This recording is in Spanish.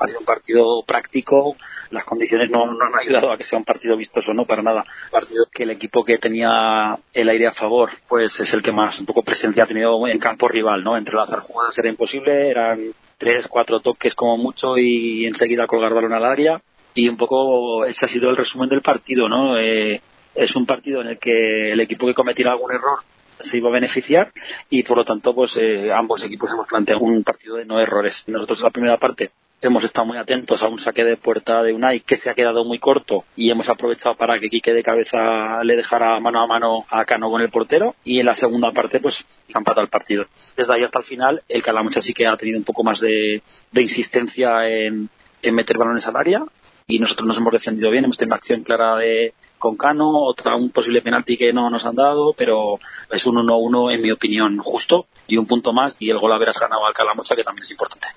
Ha sido un partido práctico, las condiciones no han ayudado a que sea un partido vistoso, no para nada. Partido que el equipo que tenía el aire a favor, pues es el que más un poco presencia ha tenido en campo rival, ¿no? Entrelazar jugadas era imposible, eran 3-4 toques como mucho y enseguida colgar balón al área, y un poco ese ha sido el resumen del partido, ¿no? Es un partido en el que el equipo que cometiera algún error se iba a beneficiar, y por lo tanto pues ambos equipos hemos planteado un partido de no errores. Nosotros en la primera parte hemos estado muy atentos a un saque de puerta de Unai que se ha quedado muy corto, y hemos aprovechado para que Quique de cabeza le dejara mano a mano a Cano con el portero, y en la segunda parte pues se ha empatado el partido. Desde ahí hasta el final el Calamocha sí que ha tenido un poco más de insistencia en meter balones al área, y nosotros nos hemos defendido bien, hemos tenido una acción clara con Cano, un posible penalti que no nos han dado, pero es un 1-1 en mi opinión justo, y un punto más, y el gol haberás ganado al Calamocha, que también es importante.